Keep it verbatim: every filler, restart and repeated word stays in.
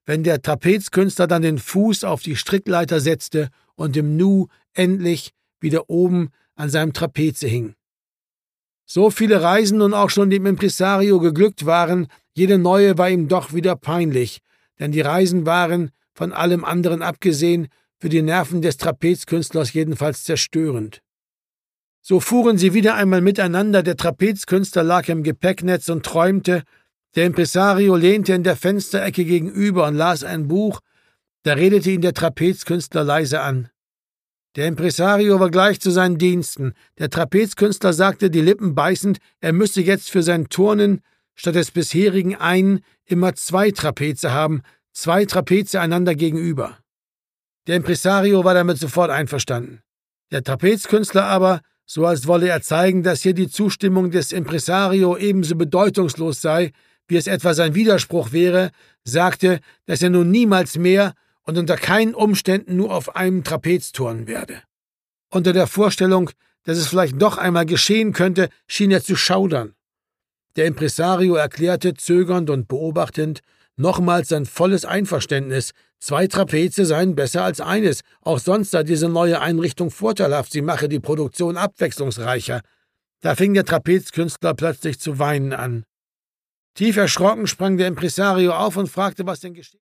wenn der Trapezkünstler dann den Fuß auf die Strickleiter setzte und im Nu endlich wieder oben an seinem Trapeze hing. So viele Reisen nun auch schon dem Impresario geglückt waren, jede neue war ihm doch wieder peinlich, denn die Reisen waren, von allem anderen abgesehen, für die Nerven des Trapezkünstlers jedenfalls zerstörend. So fuhren sie wieder einmal miteinander, der Trapezkünstler lag im Gepäcknetz und träumte, der Impresario lehnte in der Fensterecke gegenüber und las ein Buch, da redete ihn der Trapezkünstler leise an. Der Impresario war gleich zu seinen Diensten. Der Trapezkünstler sagte, die Lippen beißend, er müsse jetzt für sein Turnen statt des bisherigen einen immer zwei Trapeze haben, zwei Trapeze einander gegenüber. Der Impresario war damit sofort einverstanden. Der Trapezkünstler aber, so als wolle er zeigen, dass hier die Zustimmung des Impresario ebenso bedeutungslos sei, wie es etwa sein Widerspruch wäre, sagte, dass er nun niemals mehr und unter keinen Umständen nur auf einem Trapez turnen werde. Unter der Vorstellung, dass es vielleicht doch einmal geschehen könnte, schien er zu schaudern. Der Impresario erklärte, zögernd und beobachtend, nochmals sein volles Einverständnis. Zwei Trapeze seien besser als eines. Auch sonst sei diese neue Einrichtung vorteilhaft, sie mache die Produktion abwechslungsreicher. Da fing der Trapezkünstler plötzlich zu weinen an. Tief erschrocken sprang der Impresario auf und fragte, was denn geschehen.